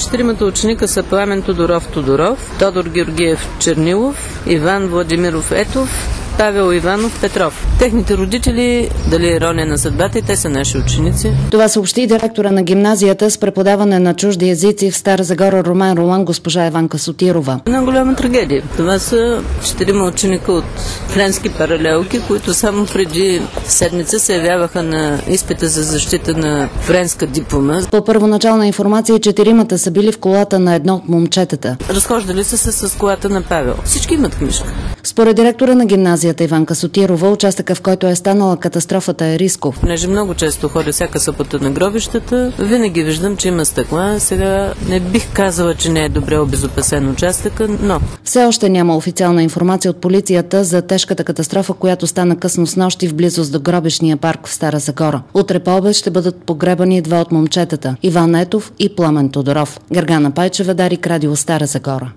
Четиримата ученика са Пламен Тодоров, Тодор Георгиев Чернилов, Иван Владимиров Етов, Павел Иванов Петров. Техните родители, дали ирония на съдбата, и те са наши ученици. Това съобщи директора на гимназията с преподаване на чужди езици в Стара Загора Румен Ролан, госпожа Иванка Сотирова. Една голяма трагедия. Това са 4 ученика от френски паралелки, които само преди седмица се явяваха на изпита за защита на френска диплома. По първоначална информация, 4-мата са били в колата на едно от момчетата. Разхождали са се с колата на Павел. Всички имат книжка. Според директора на гимназията Иванка Сотирова, участъка, в който е станала катастрофата, е рисков. Понеже много често ходя всяка събота на гробищата, винаги виждам, че има стъкла. Сега не бих казала, че не е добре обезопасен участъка, но... Все още няма официална информация от полицията за тежката катастрофа, която стана късно снощи в близост до гробищния парк в Стара Загора. Утре по обед ще бъдат погребани 2 от момчетата – Иван Етов и Пламен Тодоров. Гергана Пайчева, Дарик, Радио Стара Загора.